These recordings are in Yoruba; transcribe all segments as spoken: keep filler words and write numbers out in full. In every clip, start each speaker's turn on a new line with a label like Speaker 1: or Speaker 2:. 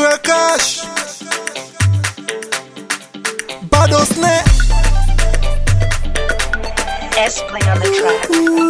Speaker 1: Pure cash. Bado snare.
Speaker 2: S play on the track.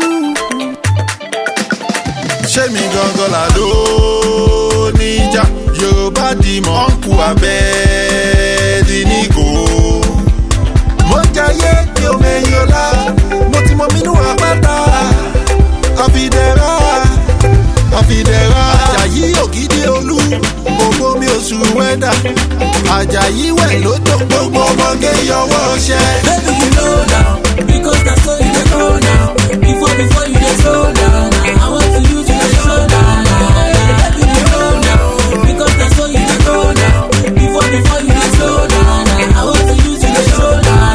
Speaker 1: Ṣé mi gangan làdó níjà? Yorùbá dìmọ̀ ọ̀nkù abẹ́ nígò. Mo jayé mi ò mẹ́yìn ọ̀la, mo ti mọ mínú àpáta. Àfìdẹ̀rà, àfìdẹ̀rà. Àjàyí ògidì olú, gbogbo mi oṣù wẹ́dà. Àjàyí wẹ̀ ló tó gbogbo ọmọge yọwọ́ ṣẹ́.
Speaker 3: Baby, you know now, because that's how you dey go now. Before, before you dey slow down, I want to use you to slow down. Baby, you know now, because that's how you dey go now. Before, before you dey slow down, I want to use you to slow down.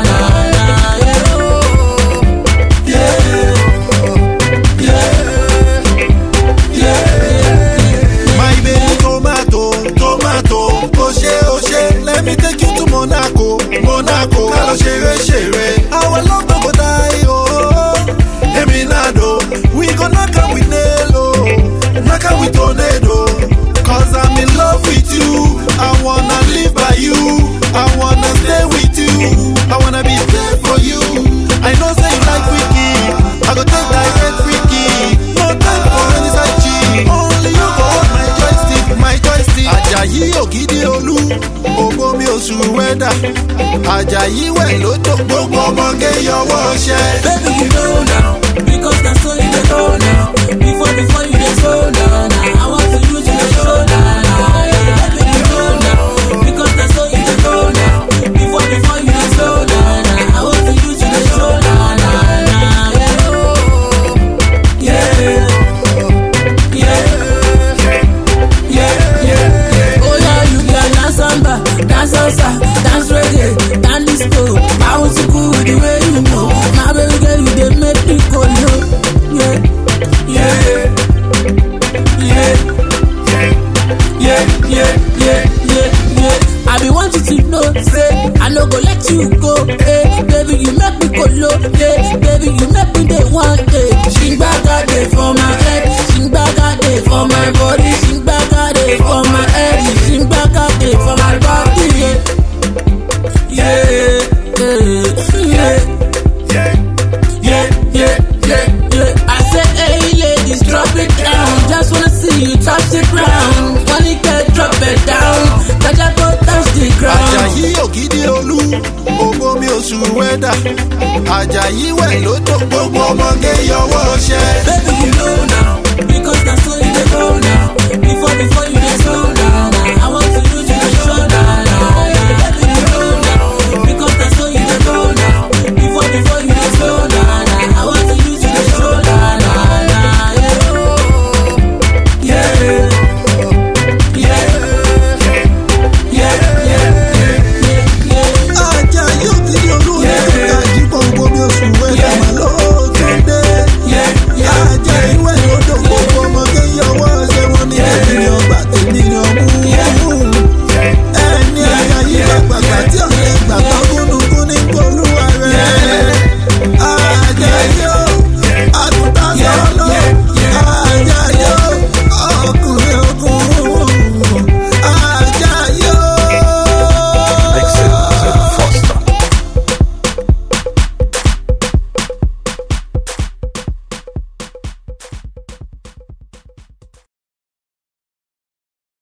Speaker 3: Yeah, yeah, yeah.
Speaker 1: My baby tomato, tomato, Oshé, Oshé, let me take you to Monaco, Monaco, Kalo shere shere. Our love no go die, oh, Eminado, we gon' knock out with Nelo, knock out with Tornado, cause I'm in love with you, I wanna live by you, I wanna stay with you, I wanna be there for you, I know say you like freaky, I go take direct freaky, no time for any side cheek, only you go hold my joystick, my joystick. Àjàyí ògidì olú, gbogbo mi oṣù wẹ́dà. Àjàyí wẹ̀ ló tó gbogbo ọmọge yọwọ́ ṣẹ́.
Speaker 3: Baby, you know now, because that's how you dey go now. Before, before you dey slow down, I want to use you to slow down. Baby, you know now, because that's how you dey go now. Before, before you dey slow down, I want to use you to slow down. Yeah, yeah, yeah, yeah. Oh yeah, you can dance samba, dance salsa, dance reggae, dance disco. Bounce cool the way you know. My baby girl, you dey make me go low. Yeah, yeah, yeah, yeah, yeah, yeah, yeah, yeah. I be want you to know, say I no go let you go. Hey, baby, you make me go low. Yeah, baby, you make me day one day. Sing back a day for my head, sing back a day for my body, sing back a day for my head, sing back a day for my body. Yeah, yeah, yeah, yeah, yeah, yeah, yeah, yeah. I said, hey ladies, drop it down. Just wanna see you touch the ground. Money can drop it down. Kaja go touch the ground.
Speaker 1: Àjàyí ògidì olú, gbogbo mi oṣù wẹ́dà. Àjàyí wẹ̀ ló tó gbogbo ọmọge yọwọ́ ṣẹ́.
Speaker 3: Baby, you know now,